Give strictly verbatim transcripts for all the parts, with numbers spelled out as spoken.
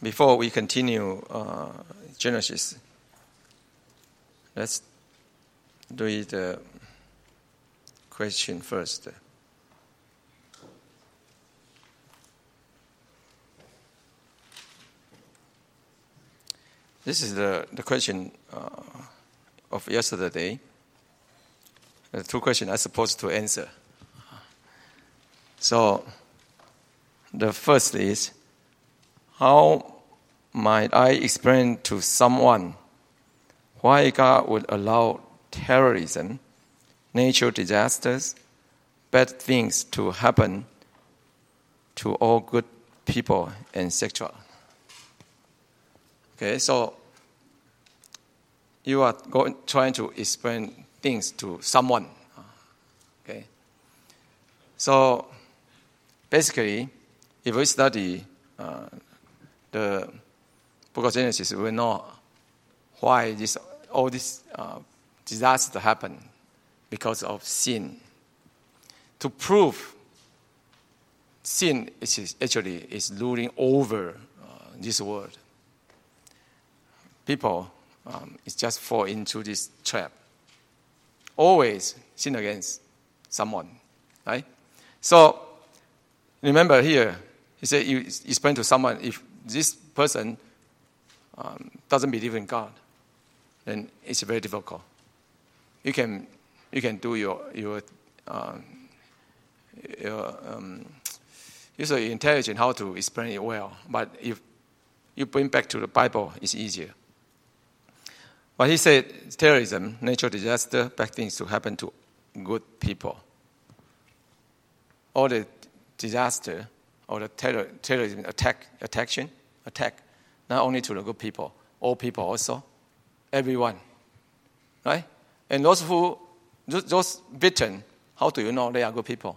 before we continue uh, Genesis, let's read the question first. This is the, the question uh, of yesterday. The two questions I'm supposed to answer. So, the first is, how might I explain to someone why God would allow terrorism, natural disasters, bad things to happen to all good people, and et cetera? Okay, so you are going, trying to explain things to someone. Okay, so basically, if we study uh, the Book of Genesis, we will know why this all this uh, disaster happened because of sin. To prove sin is actually is ruling over uh, this world. People um, is just fall into this trap. Always sin against someone, right? So remember here, he said you explain to someone if this person um, doesn't believe in God, then it's very difficult. You can you can do your your, um, your um, use your intelligence how to explain it well, but if you bring back to the Bible, it's easier. But he said terrorism, natural disaster, bad things to happen to good people. All the disaster or the terror, terrorism attack, attack, attack, not only to the good people, all people also, everyone, right? And those who, those beaten, how do you know they are good people?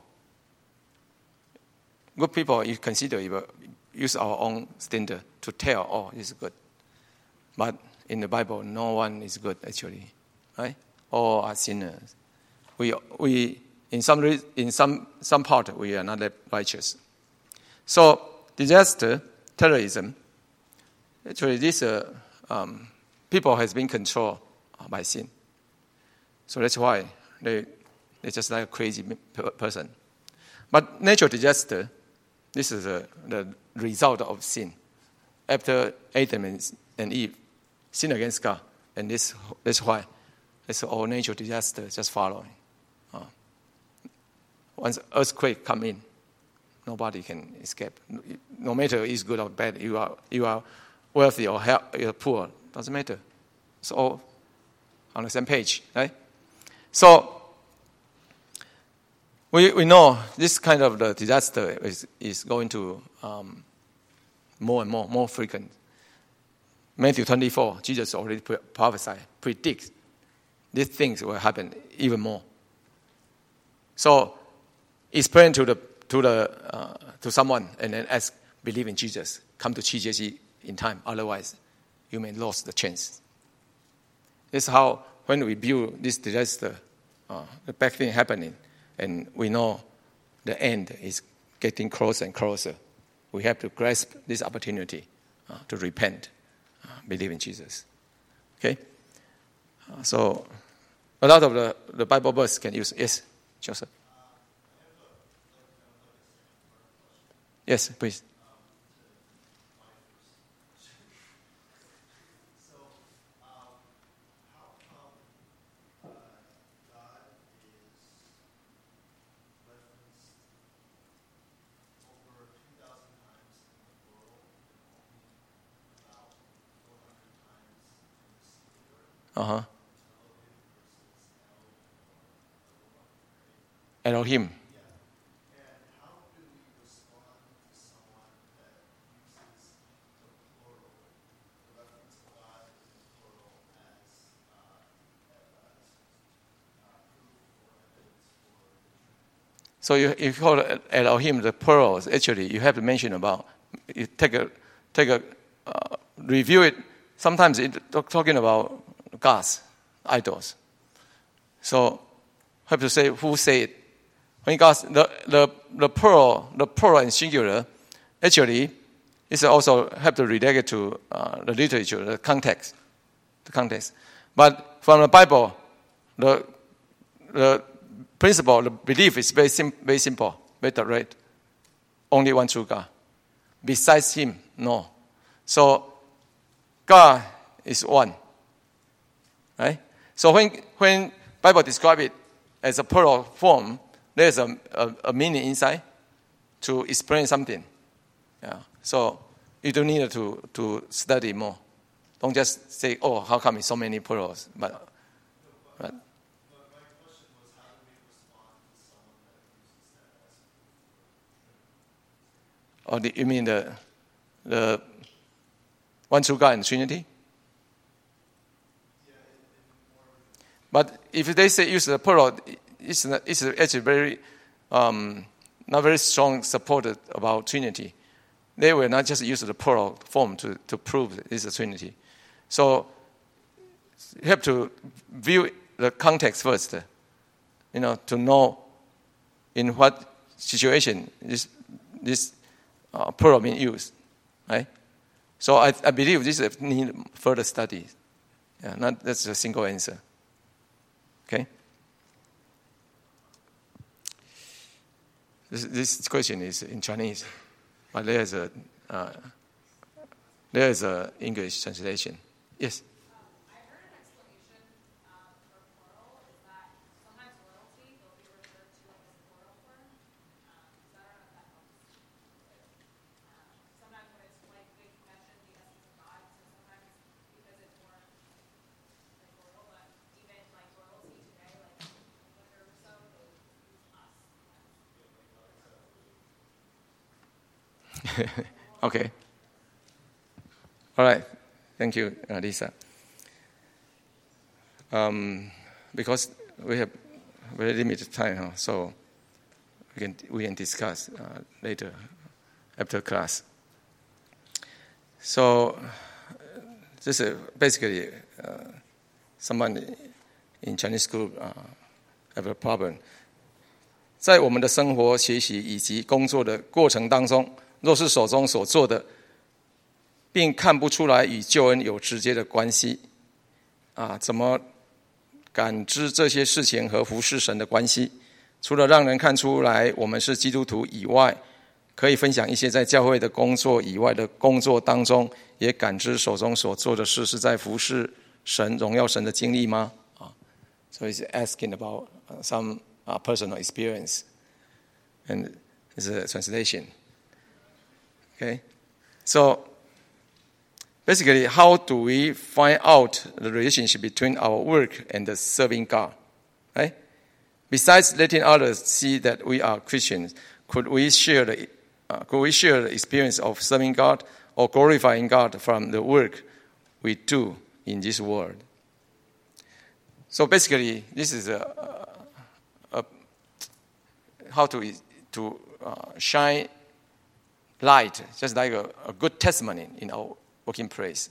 Good people, you consider, you use our own standard to tell, oh, it's good. But in the Bible, no one is good actually, right? All are sinners. We we in some in some some part we are not that righteous. So disaster, terrorism, actually this uh, um, people has been controlled by sin. So that's why they they're just like a crazy person. But natural disaster, this is a, the result of sin. After Adam and, and Eve sin against God, and this that's why it's all natural disaster just following. Uh, once earthquake come in, nobody can escape. No matter it's good or bad, you are you are wealthy or you're poor, doesn't matter. It's all on the same page, right? So we we know this kind of the disaster is is going to um, more and more more frequent. Matthew twenty-four, Jesus already prophesied, predicts these things will happen even more. So explain to the to the uh, to someone and then ask, believe in Jesus, come to G J C in time. Otherwise, you may lose the chance. This is how when we view this disaster, uh, the bad thing happening, and we know the end is getting closer and closer. We have to grasp this opportunity uh, to repent. Believe in Jesus. Okay? Uh, so, a lot of the, the Bible verse can use. Yes, Joseph. Yes, please. Uh-huh. Elohim. So you, if you call Elohim the pearls, actually you have to mention about, you take a, take a, uh, review it. Sometimes it's talking about gods, idols. So have to say who say it. When God, the, the, the pearl, the pearl in singular, actually It's also have to relate it to uh, the literature, the context, the context. But from the Bible, the the principle, the belief is very sim- very simple, very direct. Only one true God. Besides Him, no. So God is one, right? So when when Bible describe it as a plural form, there's a, a, a meaning inside to explain something. Yeah. So you don't need to, to study more. Don't just say, oh, how come it's so many plurals? But, but, but my question was, how do we respond to someone that uses that as or the, you mean the the one true God and Trinity? Yeah, in, in more But if they say use the plural, it's, not, it's actually very um, not very strong supported about Trinity. They will not just use the plural form to, to prove it's a Trinity. So you have to view the context first, you know, to know in what situation this this uh, plural being used, right? So I, I believe this need further study. Yeah, not that's a single answer. Okay. This, this question is in Chinese, but there's a uh, there's a English translation. Yes. Um, I heard an explanation um, for plural is that sometimes royalty will be referred to as plural form. Um, so I don't know if that helps. Um, sometimes when it's like they mention the essence of God, so sometimes because it's more like plural, but even like royalty today, like England or so, they use us. Okay. All right. Thank you, uh, Lisa. Um, because we have very limited time, huh? So we can we can discuss uh, later after class. So this is basically uh, someone in Chinese school uh, have a problem. 在我们的生活、学习以及工作的过程当中，若是手中所做的，并看不出来与救恩有直接的关系，啊，怎么感知这些事情和服侍神的关系？除了让人看出来我们是基督徒以外，可以分享一些在教会的工作以外的工作当中，也感知手中所做的事是在服侍神、荣耀神的经历吗？啊 ，So he's asking about some uh, personal experience, and it's a translation. Okay, so. Basically, how do we find out the relationship between our work and the serving God? Right? Besides letting others see that we are Christians, could we share the uh, could we share the experience of serving God or glorifying God from the work we do in this world? So basically, this is a, a, a how to to uh, shine light, just like a, a good testimony in our working place.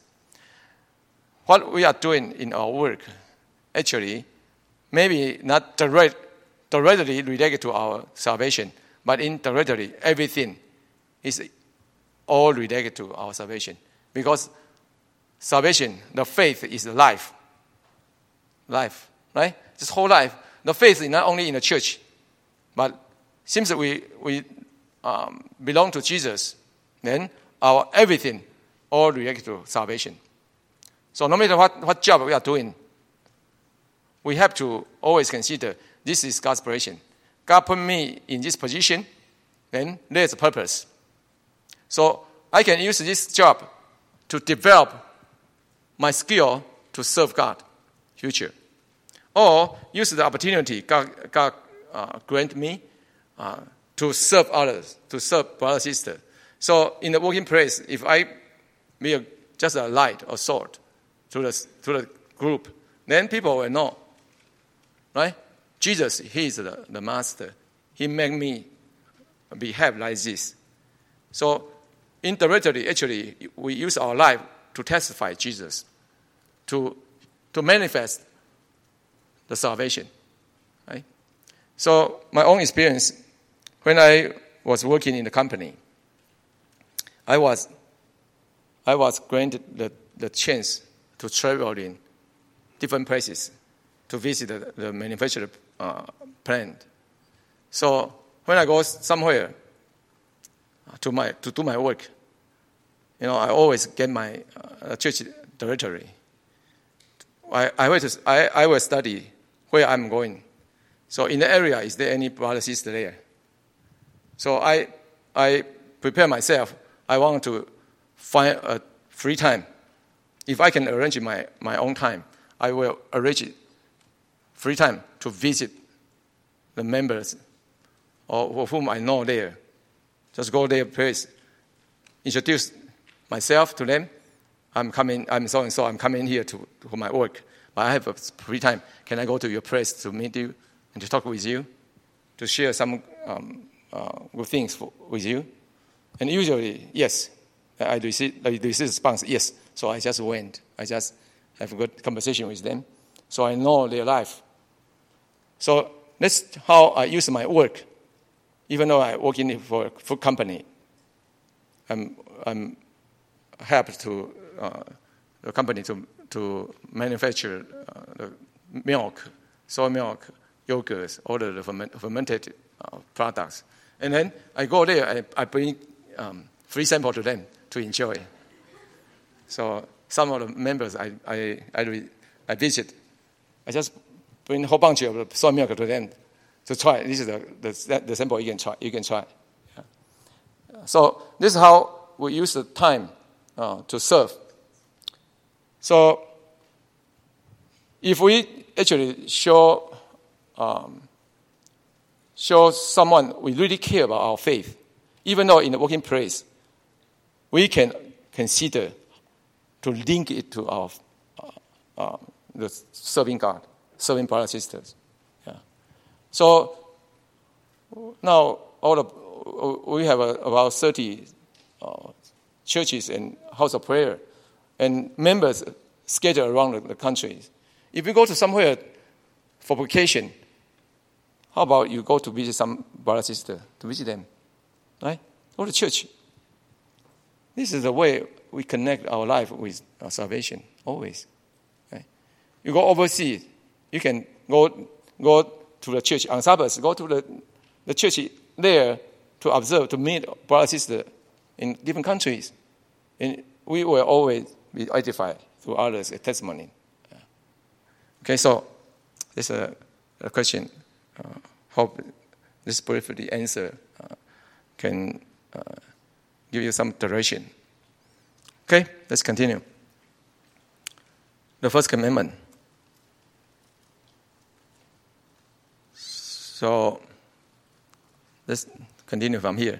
What we are doing in our work, actually, maybe not direct, directly related to our salvation, but indirectly, everything is all related to our salvation. Because salvation, the faith is the life. Life, right? This whole life. The faith is not only in the church, but since we, we um, belong to Jesus, then our everything all related to salvation. So no matter what, what job we are doing, we have to always consider this is God's creation. God put me in this position, then there's a purpose. So I can use this job to develop my skill to serve God, future. Or use the opportunity God, God uh, grant me uh, to serve others, to serve brother, sister. So in the working place, if I be a, just a light or sword to the, to the group, then people will know, right? Jesus, he is the, the master. He made me behave like this. So indirectly, actually, we use our life to testify Jesus, to, to manifest the salvation, right? So my own experience, when I was working in the company, I was I was granted the, the chance to travel in different places to visit the, the manufacturer uh, plant. So when I go somewhere to my to do my work, you know, I always get my uh, church directory. I I will just, I I will study where I'm going. So in the area, is there any brother sister there? So I I prepare myself. I want to find a free time. If I can arrange my, my own time, I will arrange it free time to visit the members or whom I know there. Just go there, place, introduce myself to them. I'm coming, I'm so and so, I'm coming here to for my work. But I have a free time. Can I go to your place to meet you and to talk with you, to share some um, uh, good things for, with you? And usually, yes, I receive, I receive response, yes. So I just went. I just have a good conversation with them. So I know their life. So that's how I use my work. Even though I work in for a food company, I'm, I'm helped to uh, the company to, to manufacture uh, the milk, soy milk, yogurts, all the fermented uh, products. And then I go there, I, I bring um, free sample to them to enjoy. So some of the members I I I, I visit, I just bring a whole bunch of soy milk to them to try. This is the the, the sample you can try. You can try. Yeah. So this is how we use the time uh, to serve. So if we actually show um, show someone we really care about our faith, even though in the working place, we can consider to link it to our uh, uh, the serving God, serving brothers and sisters. Yeah. So now all of, we have a, about thirty uh, churches and house of prayer, and members scattered around the, the country. If you go to somewhere for vacation, how about you go to visit some brother and sister, to visit them, right? Go to church. This is the way we connect our life with our salvation, always. Right? You go overseas, you can go go to the church on Sabbath, go to the, the church there to observe, to meet brothers and sisters in different countries. And we will always be edified through others' testimony. Okay, so this is a, a question. Uh, hope this briefly answer uh, can uh, give you some direction. Okay, let's continue. The first commandment. So let's continue from here.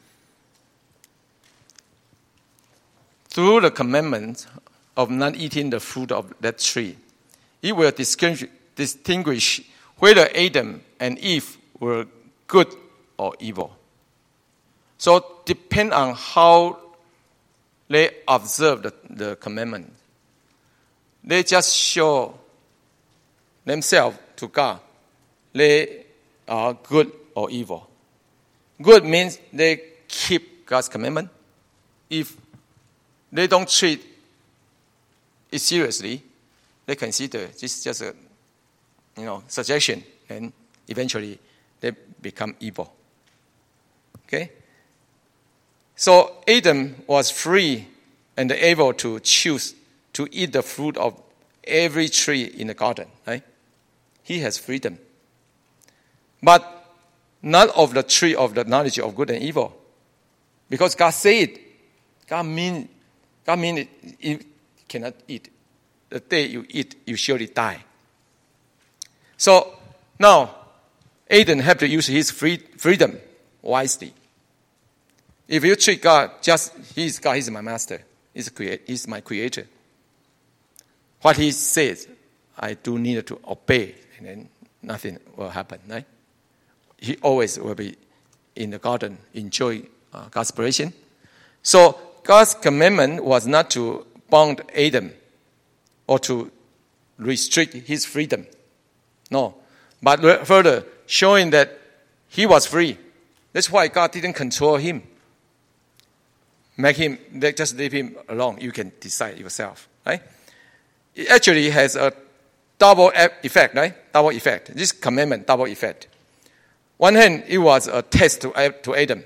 Through the commandment of not eating the fruit of that tree, it will distinguish whether Adam and Eve were good or evil. So depend on how they observe the, the commandment. They just show themselves to God. They are good or evil. Good means they keep God's commandment. If they don't treat it seriously, they consider this just a you know suggestion, and eventually they become evil. Okay? So Adam was free and able to choose to eat the fruit of every tree in the garden, right? He has freedom. But not of the tree of the knowledge of good and evil. Because God said, God mean, God mean it, you cannot eat. The day you eat, you surely die. So now, Adam had to use his free, freedom wisely. If you treat God just, He's God, He's my master, He's, create, he's my creator. What He says, I do need to obey, and then nothing will happen, right? He always will be in the garden, enjoy uh, God's creation. So God's commandment was not to bound Adam or to restrict his freedom. No. But further, showing that he was free. That's why God didn't control him. make him, just leave him alone. You can decide yourself, right? It actually has a double effect, right? Double effect. This commandment, double effect. One hand, it was a test to, to Adam,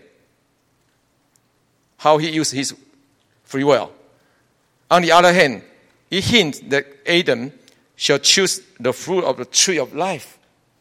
how he used his free will. On the other hand, it hints that Adam shall choose the fruit of the tree of life.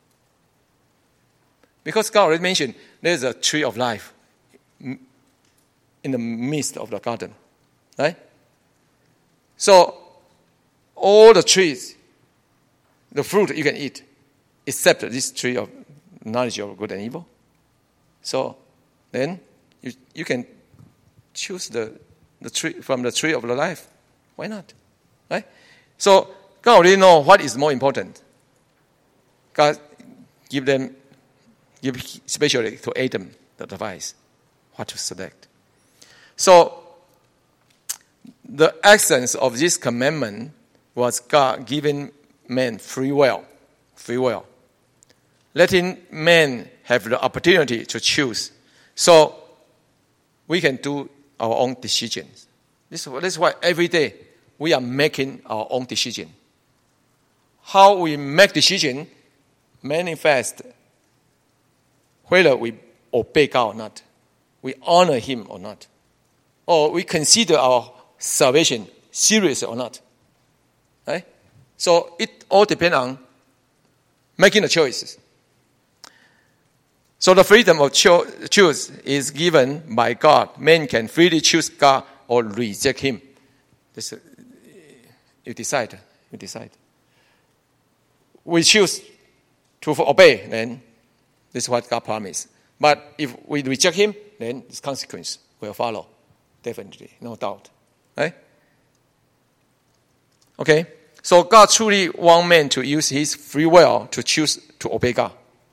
Because God already mentioned there's a tree of life in the midst of the garden, right? So, all the trees, the fruit you can eat, except this tree of knowledge of good and evil. So, then you you can choose the, the tree from the tree of the life. Why not? Right? So, God already know what is more important. God give them, give especially to Adam the advice, what to select. So, the essence of this commandment was God giving man free will, free will, letting man have the opportunity to choose. So, we can do our own decisions. This, this is why every day we are making our own decision. How we make decision manifest whether we obey God or not, we honor Him or not, or we consider our salvation serious or not. Right? So it all depends on making the choices. So the freedom of cho- choose is given by God. Man can freely choose God or reject Him. This, you decide. You decide. We choose to obey, then this is what God promised. But if we reject Him, then this consequence will follow. Definitely, no doubt. Right? Okay? So God truly wants man to use his free will to choose to obey God.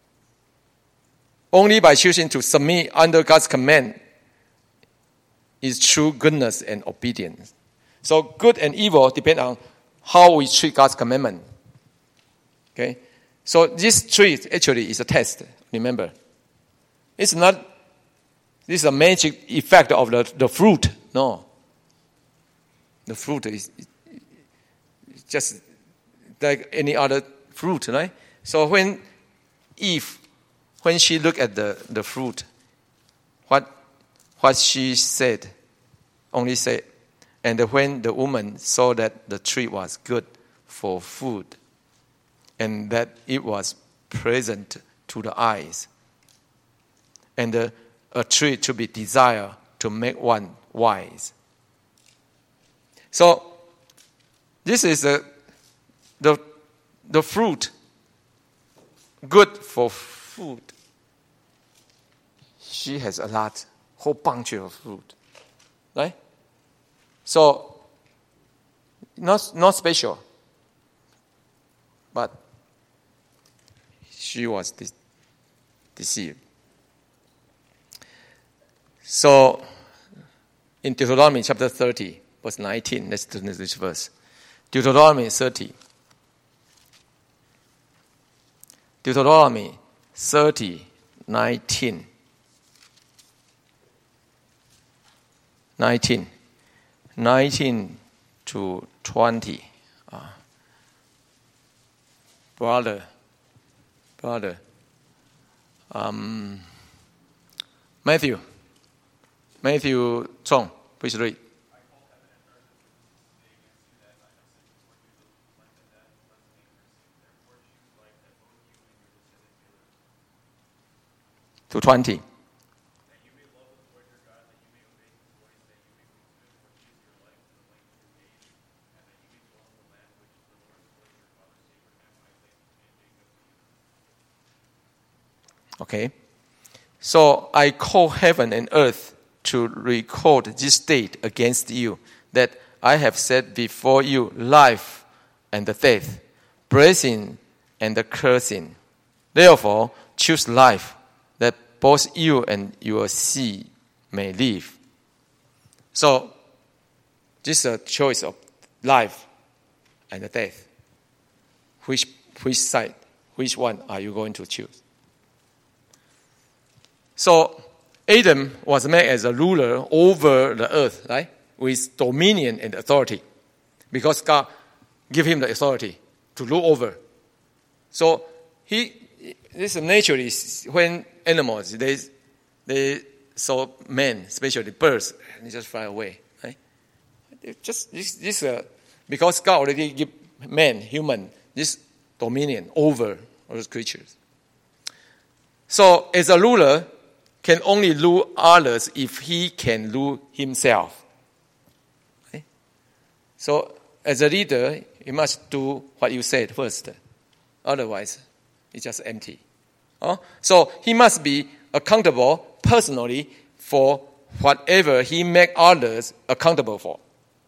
Only by choosing to submit under God's command is true goodness and obedience. So good and evil depend on how we treat God's commandment. Okay? So this tree actually is a test, remember. It's not, this is a magic effect of the, the fruit. No. The fruit is just like any other fruit, right? So when Eve, when she looked at the, the fruit, what what she said, only said, and when the woman saw that the tree was good for food, and that it was pleasant to the eyes, and a, a tree to be desired to make one wise. So this is a, the the fruit good for food. She has a lot, whole bunch of fruit, right? So not not special, but she was de- deceived. So in Deuteronomy chapter thirty, verse nineteen, let's turn to this verse. Deuteronomy thirty. Deuteronomy thirty, nineteen. nineteen. nineteen to twenty. Uh, brother, brother. Um, Matthew. Matthew Chong, please read. To twenty. Okay. So I call heaven and earth to record this date against you, that I have set before you life and the death, blessing and the cursing. Therefore, choose life, that both you and your seed may live. So, this is a choice of life and the death. Which which side, which one are you going to choose? So, Adam was made as a ruler over the earth, right? With dominion and authority. Because God gave him the authority to rule over. So he, this naturally, when animals, they, they saw men, especially birds, and they just fly away, right? Just this, this uh, because God already gave man, human, this dominion over those creatures. So as a ruler, can only rule others if he can rule himself. Okay? So as a leader, you must do what you said first. Otherwise, it's just empty. Oh? So he must be accountable personally for whatever he make others accountable for.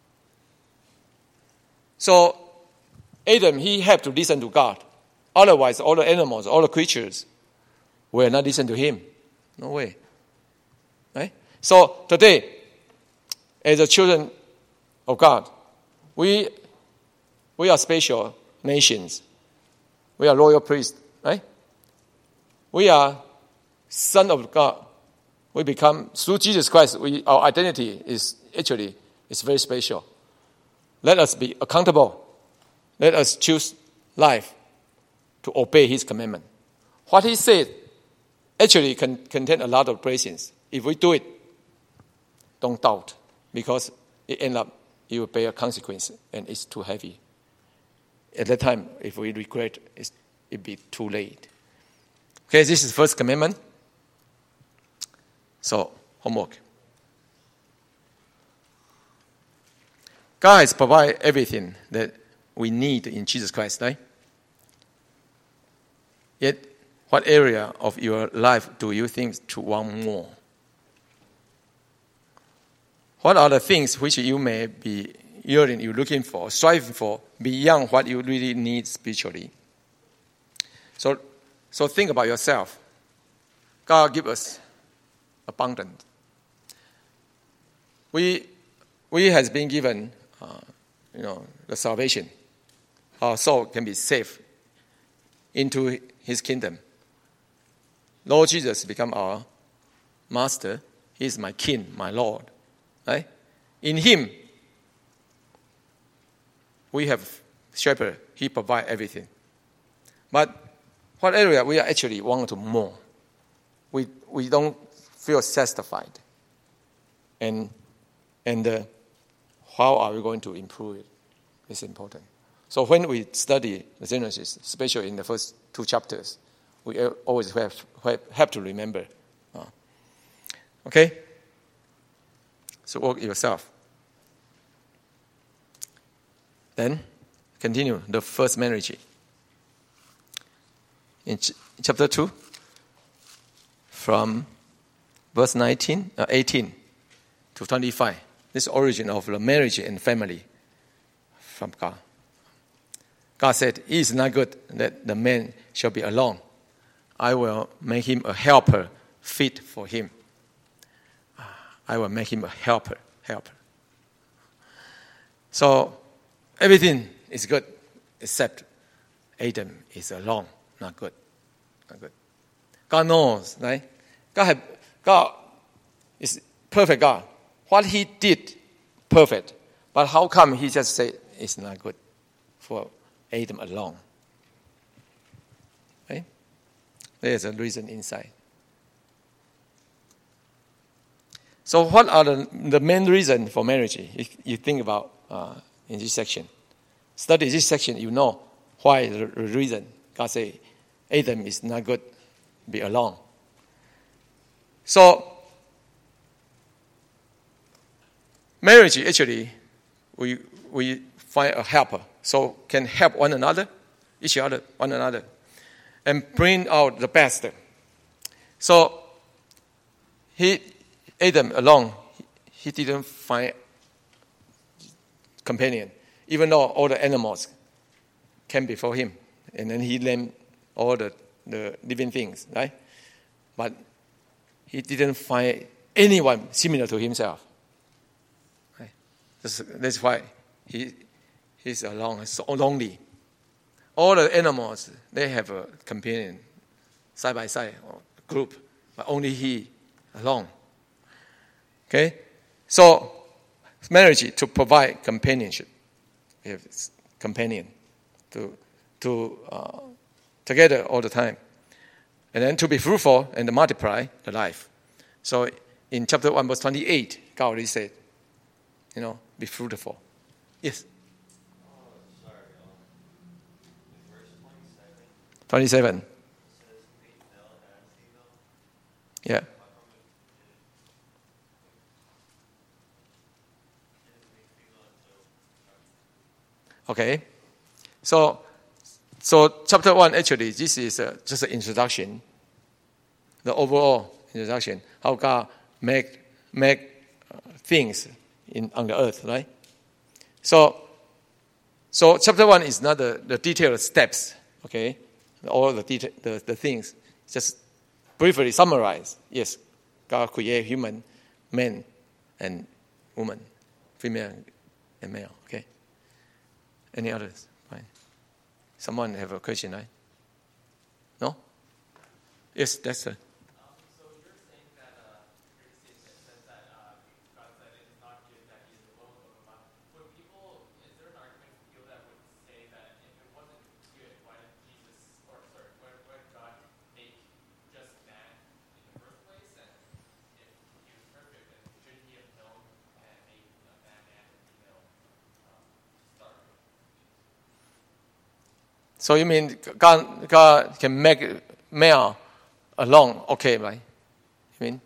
So Adam, he had to listen to God. Otherwise, all the animals, all the creatures will not listen to him. No way. Right? So today, as the children of God, we we are special nations. We are royal priests, right? We are son of God. We become through Jesus Christ. We, our identity is actually is very special. Let us be accountable. Let us choose life to obey His commandment. What He said actually can contain a lot of blessings. If we do it, don't doubt, because it end up you will pay a consequence, and it's too heavy. At that time, if we regret, it's, it'll be too late. Okay, this is the first commandment. So, homework. God has provided everything that we need in Jesus Christ, right? Yet, what area of your life do you think to want more? What are the things which you may be yearning, you're looking for, striving for, beyond what you really need spiritually? So, so think about yourself. God give us abundant. We, we has been given, uh, you know, the salvation. Our soul can be saved into His kingdom. Lord Jesus become our master. He is my king, my Lord. Right? In Him, we have shepherd. He provide everything. But what area we are actually want to more? We we don't feel satisfied. And and uh, how are we going to improve it? It's important. So when we study the Genesis, especially in the first two chapters, we always have have to remember. Uh, okay? So work yourself. Then, continue the first marriage. In ch- chapter two, from verse nineteen, uh, eighteen to twenty-five, this origin of the marriage and family from God. God said, "It is not good that the man shall be alone. I will make him a helper fit for him." I will make him a helper, helper. So everything is good except Adam is alone, not good, not good. God knows, right? God, have, God is perfect God. What He did, perfect. But how come He just said it's not good for Adam alone? Right? There's a reason inside. So what are the, the main reason for marriage? If you think about uh, in this section. Study this section, you know why the reason God say Adam is not good, be alone. So marriage actually, we we find a helper, so can help one another, each other, one another, and bring out the best. So he. Adam alone, he didn't find companion, even though all the animals came before him, and then he named all the, the living things, right? But he didn't find anyone similar to himself. Right? That's, that's why he he's alone, so lonely. All the animals, they have a companion, side by side, or group, but only he alone. Okay? So, marriage to provide companionship. We have companion to, to uh, together all the time. And then to be fruitful and multiply the life. So, in chapter one, verse twenty-eight, God already said, you know, be fruitful. Yes? Oh, sorry, um, in verse twenty-seven, twenty-seven. it says make male and female. Yeah. How come it didn't make female until Okay. So, so chapter one, actually, this is uh, just an introduction. The overall introduction. How God make, make uh, things in, on the earth, right? So, so chapter one is not the, the detailed steps, okay? All the, detail, the the things. Just briefly summarize. Yes, God created human, man and woman, female and male, okay? Any others? Fine. Someone have a question, right? No? Yes, that's it. Um, so you're saying that uh, your statement says that uh, God said it is not good that he is alone, blah, blah, blah. Would people, is there an argument for people that would say that if it wasn't good, why did Jesus, or sorry, why, why did God make just man in the first place? And if he was perfect, then shouldn't he have known and made a man and a female um, start with? So you mean God, God can make male alone, okay, right? You mean?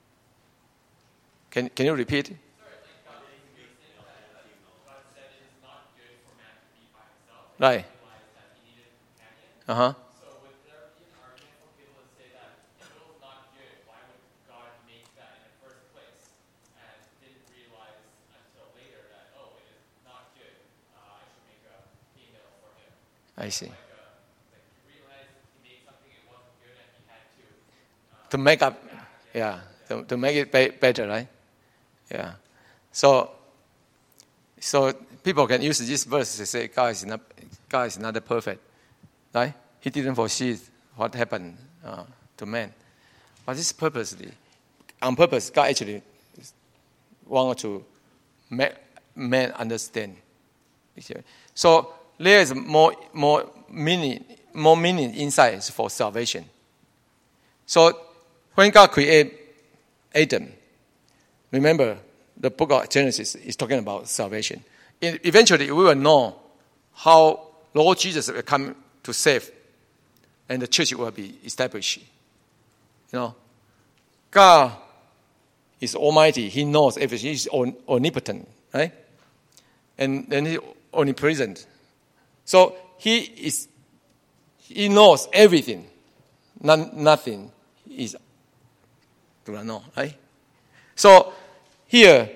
Can Can you repeat? Sorry, like God didn't make it that God said it is not good for man to be by himself. Right. He realized that he needed a companion. Uh huh. So would there be an argument for people to say that if it was not good, why would God make that in the first place and didn't realize until later that, oh, it is not good, uh, I should make a female for him? I see. Like, uh, like he realized he made something it wasn't good and he had to uh, To make up, yeah, to, to make it be- better, right? Yeah. So, so people can use this verse to say God is not, God is not perfect, right? He didn't foresee what happened uh, to man, but this purposely, on purpose, God actually wanted to make man understand. So there is more more meaning, more meaning inside for salvation. So when God created Adam, remember the book of Genesis is talking about salvation. E- Eventually, we will know how Lord Jesus will come to save, and the church will be established. You know, God is almighty. He knows everything. He's omnipotent, right? And then He's omnipresent. So He is. He knows everything. None, nothing is do not know, right? So here,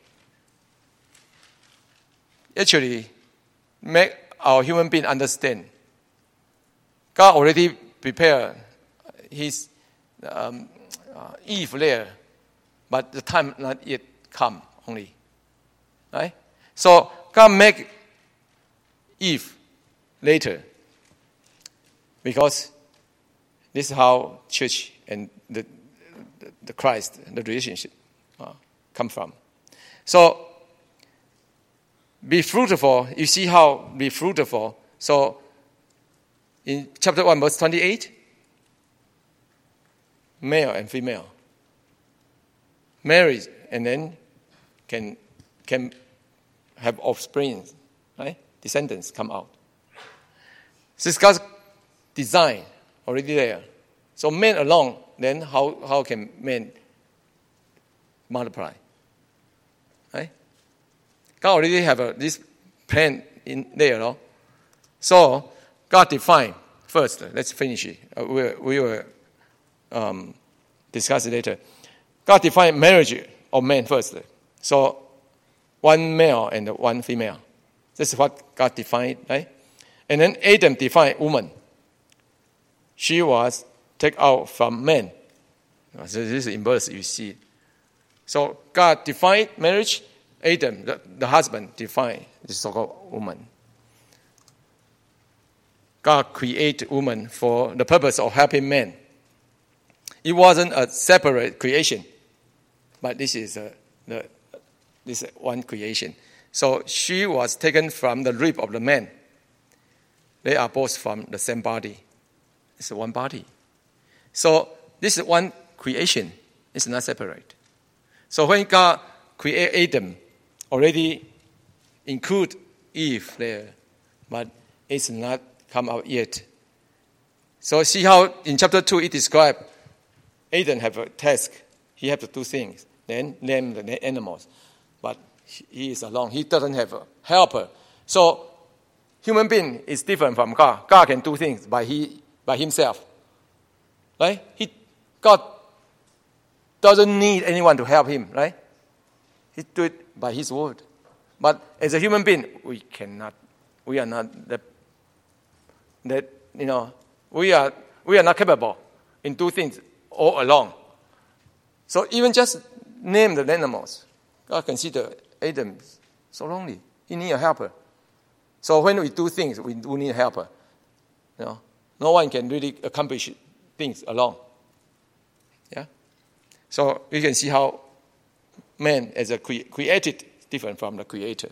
actually, make our human being understand. God already prepared His um, uh, Eve there, but the time not yet come only, right? So God make Eve later, because this is how church and the the, the Christ, the relationship uh, come from. So be fruitful. You see how be fruitful. So in chapter one, verse twenty-eight, male and female, married, and then can can have offspring, right? Descendants come out. This is God's design already there. So men alone, then how, how can men multiply? Right? God already have a, this plan in there, no? So God defined first. Let's finish it. Uh, we we will um, discuss it later. God defined marriage of men first. So one male and one female. This is what God defined, right? And then Adam defined woman. She was taken out from man. So this is in verse you see. So God defined marriage. Adam, the, the husband, defined the so-called woman. God created woman for the purpose of helping men. It wasn't a separate creation. but this is a, the this is one creation. So she was taken from the rib of the man. They are both from the same body. It's one body. So this is one creation. It's not separate. So when God created Adam, already include Eve there, but it's not come out yet. So see how in chapter two it describes Adam have a task. He have to do things. Then name the animals. But he is alone. He doesn't have a helper. So human being is different from God. God can do things by he by himself. Right? He God doesn't need anyone to help him, right? He do it by his word. But as a human being, we cannot. We are not that. That you know, we are we are not capable in do things all alone. So even just name the animals. God consider Adam so lonely. He need a helper. So when we do things, we do need a helper. You know, no one can really accomplish things alone. Yeah. So you can see how man as a cre- created different from the creator.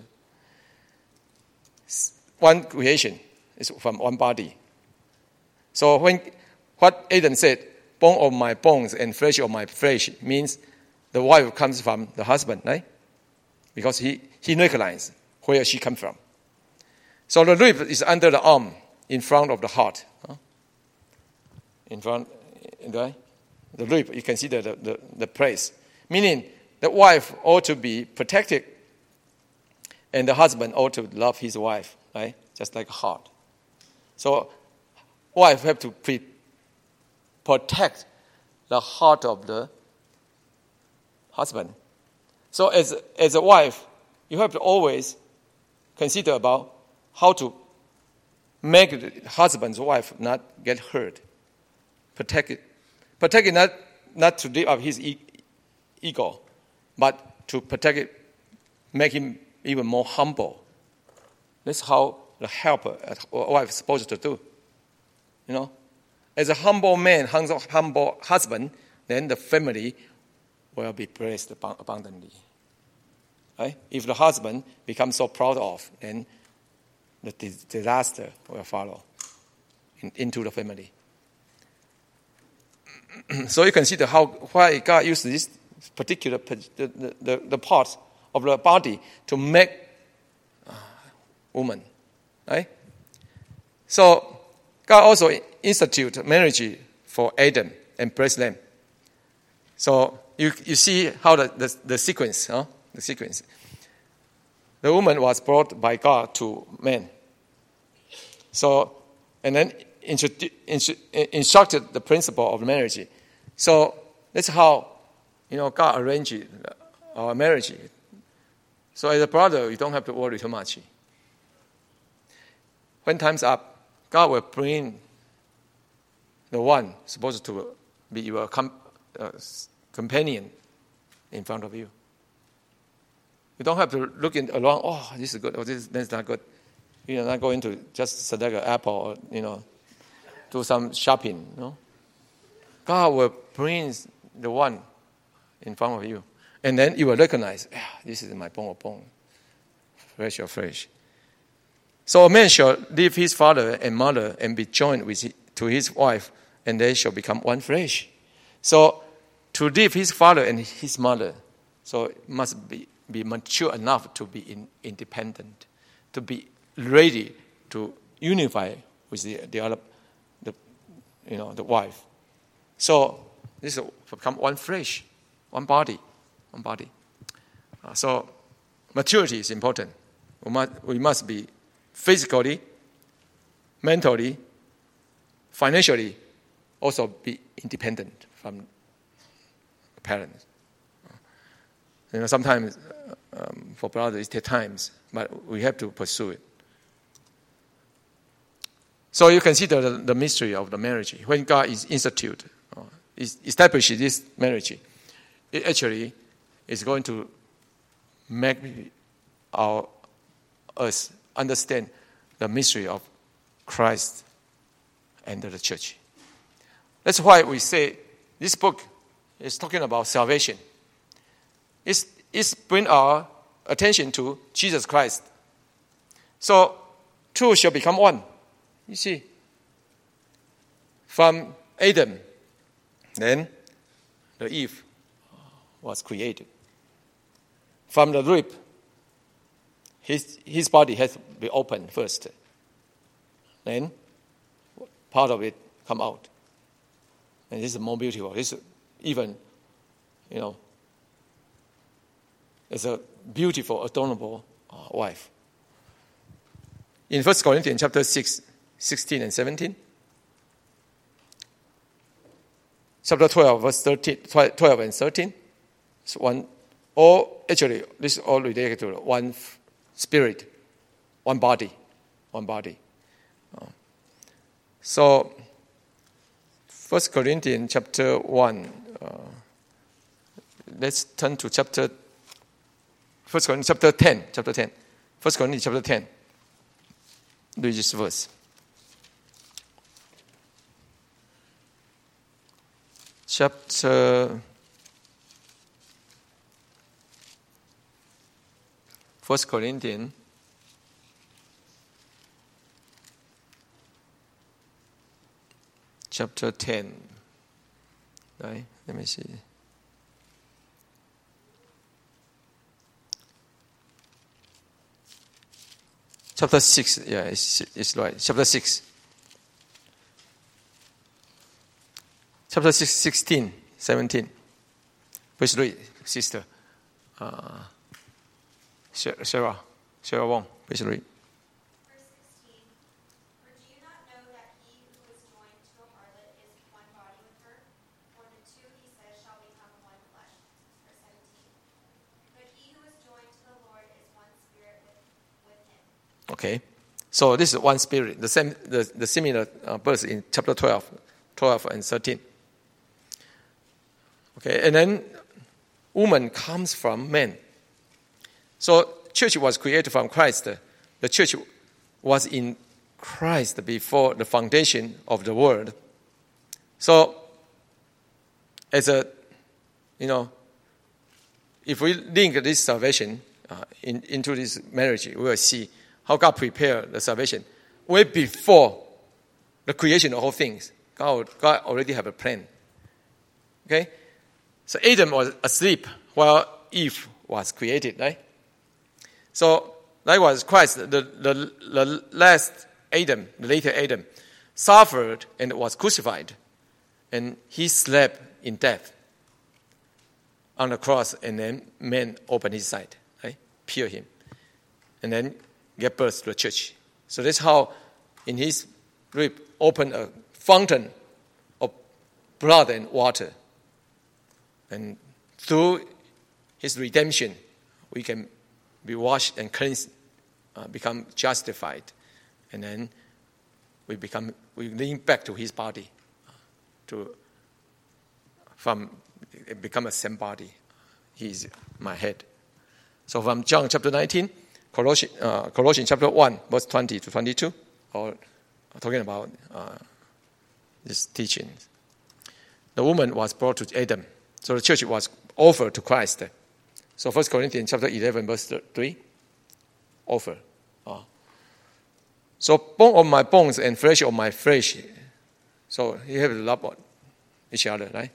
One creation is from one body. So when what Adam said, bone of my bones and flesh of my flesh, means the wife comes from the husband, right? Because he, he recognizes where she comes from. So the rib is under the arm, in front of the heart. Huh? In front, right? The rib, you can see the, the, the, the place. Meaning the wife ought to be protected and the husband ought to love his wife, right? Just like a heart. So wife have to pre- protect the heart of the husband. So as, as a wife, you have to always consider about how to make the husband's wife not get hurt. Protect it. Protect it not, not to lift up his e- ego, but to protect it, make him even more humble. That's how the helper, a wife is supposed to do. You know? As a humble man, humble husband, then the family will be blessed abundantly. Right? If the husband becomes so proud of, then the disaster will follow in, into the family. So you consider how why God used this particular the, the, the part of the body to make uh, woman, right? So God also instituted marriage for Adam and blessed them. So you you see how the, the, the sequence, huh? The sequence. The woman was brought by God to man. So, and then instru- instru- instructed the principle of marriage. So that's how, you know, God arranged our marriage. So as a brother, you don't have to worry too much. When time's up, God will bring the one supposed to be your com- uh, companion in front of you. You don't have to look in along, oh, this is good, or this is not good. You're not going to just select an apple or, you know, do some shopping, no? God will bring the one in front of you. And then you will recognize, ah, this is my bone of bone, flesh of flesh. So a man shall leave his father and mother and be joined with his, to his wife, and they shall become one flesh. So to leave his father and his mother, so it must be, be mature enough to be in, independent, to be ready to unify with the, the other, the you know, the wife. So this will become one flesh, one body, one body. Uh, so maturity is important. We must, we must be physically, mentally, financially, also be independent from parents. You know, sometimes um, for brothers it takes time, but we have to pursue it. So you consider the, the mystery of the marriage. When God is institute, uh, is establishes this marriage, it actually is going to make our us understand the mystery of Christ and the church. That's why we say this book is talking about salvation. It's, it's bring our attention to Jesus Christ. So two shall become one. You see, from Adam, then the Eve was created. From the rib, his, his body has to be opened first. Then part of it come out. And this is more beautiful. This is even, you know, it's a beautiful, adorable uh, wife. In First Corinthians chapter six, sixteen and seventeen, chapter twelve, verse thirteen, twelve and thirteen, it's one, all, actually, this is all related to one spirit, one body, one body. Uh, so, First Corinthians chapter one, uh, let's turn to chapter, First Corinthians chapter ten, chapter ten, First Corinthians chapter ten. Read this verse. Chapter First Corinthians chapter ten. Right? Let me see. Chapter six, yeah, it's, it's right. Chapter six. Chapter six, sixteen, seventeen. Please read, sister. Uh, Sarah, Sarah Wong, please read. Verse sixteen. For do you not know that he who is joined to a harlot is one body with her? For the two, he says, shall become one flesh. Verse seventeen. But he who is joined to the Lord is one spirit with, with him. Okay, so this is one spirit. The same, the, the similar uh, verse in chapter twelve, twelve and thirteen. Okay, and then woman comes from man. So church was created from Christ. The church was in Christ before the foundation of the world. So, as a, you know, if we link this salvation uh, in, into this marriage, we will see how God prepared the salvation way before the creation of all things. God, God already have a plan. Okay? So Adam was asleep while Eve was created, right? So likewise, Christ, the, the, the last Adam, the later Adam, suffered and was crucified. And he slept in death on the cross, and then man opened his side, right? Pierced him. And then gave birth to the church. So that's how in his rib opened a fountain of blood and water. And through his redemption, we can be washed and cleansed, uh, become justified. And then we become, we link back to his body, uh, to from become a same body. He is my head. So from John chapter nineteen, Colossians, uh, Colossians chapter one, verse twenty to twenty-two, or talking about uh, this teaching. The woman was brought to Adam. So the church was offered to Christ. So First Corinthians chapter eleven, verse three, offer. Uh. So bone of my bones and flesh of my flesh. So you have to love each other, right?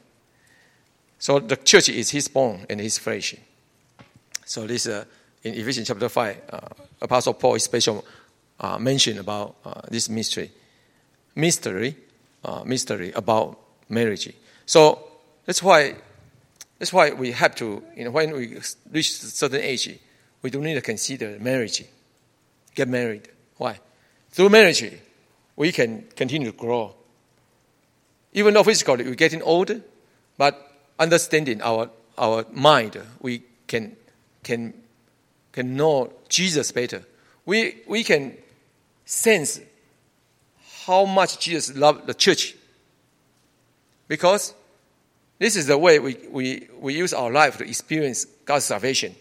So the church is his bone and his flesh. So this uh, in Ephesians chapter five, uh, Apostle Paul is special uh, mention about uh, this mystery, mystery, uh, mystery about marriage. So that's why. That's why we have to, you know, when we reach a certain age, we do need to consider marriage, get married. Why? Through marriage, we can continue to grow. Even though physically we're getting older, but understanding our our mind, we can can can know Jesus better. We we can sense how much Jesus loved the church, because this is the way we, we, we use our life to experience God's salvation.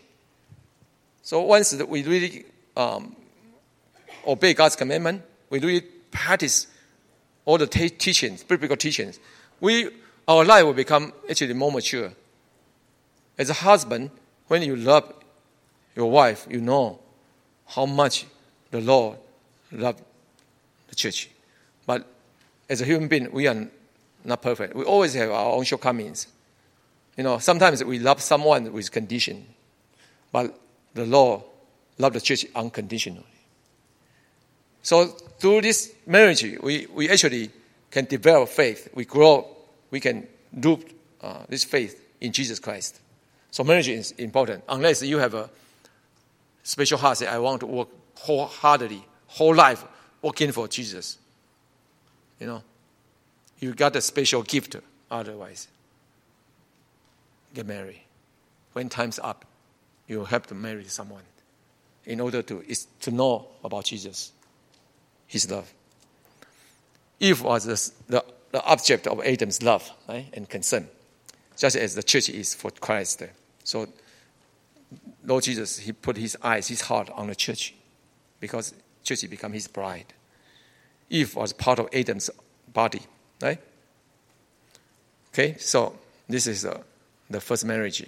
So once we really um, obey God's commandment, we really practice all the t- teachings, biblical teachings, we our life will become actually more mature. As a husband, when you love your wife, you know how much the Lord loves the church. But as a human being, we are not perfect. We always have our own shortcomings. You know, sometimes we love someone with condition, but the Lord loves the church unconditionally. So through this marriage, we, we actually can develop faith. We grow. We can do uh, this faith in Jesus Christ. So marriage is important. Unless you have a special heart, say, I want to work wholeheartedly, whole life, working for Jesus. You know, you got a special gift. Otherwise, get married. When time's up, you have to marry someone in order to is to know about Jesus, His love. Eve was the, the, the object of Adam's love, right, and concern, just as the church is for Christ. So, Lord Jesus, He put His eyes, His heart on the church, because church become His bride. Eve was part of Adam's body, right? Okay, so this is uh, the first marriage.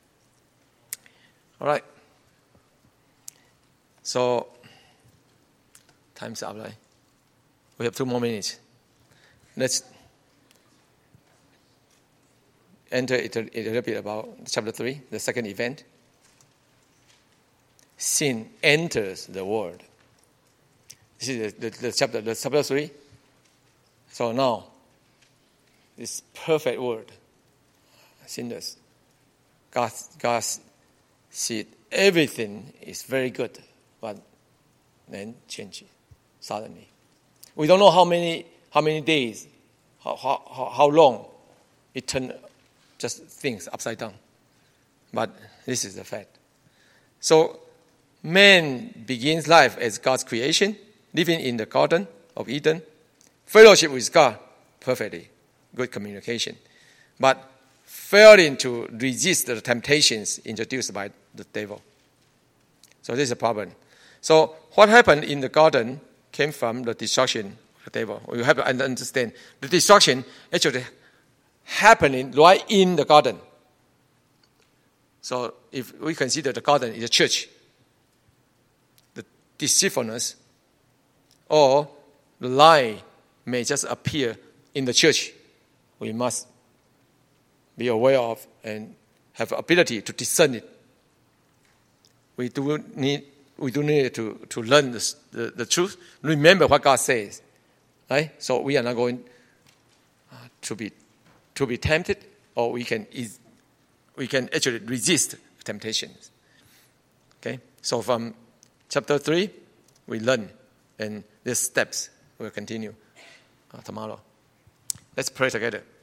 All right. So, time's up, right? We have two more minutes. Let's enter a little bit about chapter three, the second event. Sin enters the world. This is the, the, the chapter, the chapter three. So now, this perfect world, sinless. God, God see everything is very good, but then change it suddenly. We don't know how many how many days, how how how long it turned just things upside down. But this is the fact. So man begins life as God's creation, living in the Garden of Eden, fellowship with God perfectly, good communication, but failing to resist the temptations introduced by the devil. So this is a problem. So what happened in the garden came from the destruction of the devil. You have to understand the destruction actually happening right in the garden. So if we consider the garden is a church, the deceitfulness or the lie may just appear in the church. We must be aware of and have ability to discern it. We do need we do need to, to learn this, the, the truth. Remember what God says. Right? So we are not going uh, to be to be tempted, or we can we can actually resist temptations. Okay? So from chapter three, we learn, and these steps will continue uh, tomorrow. Let's pray together.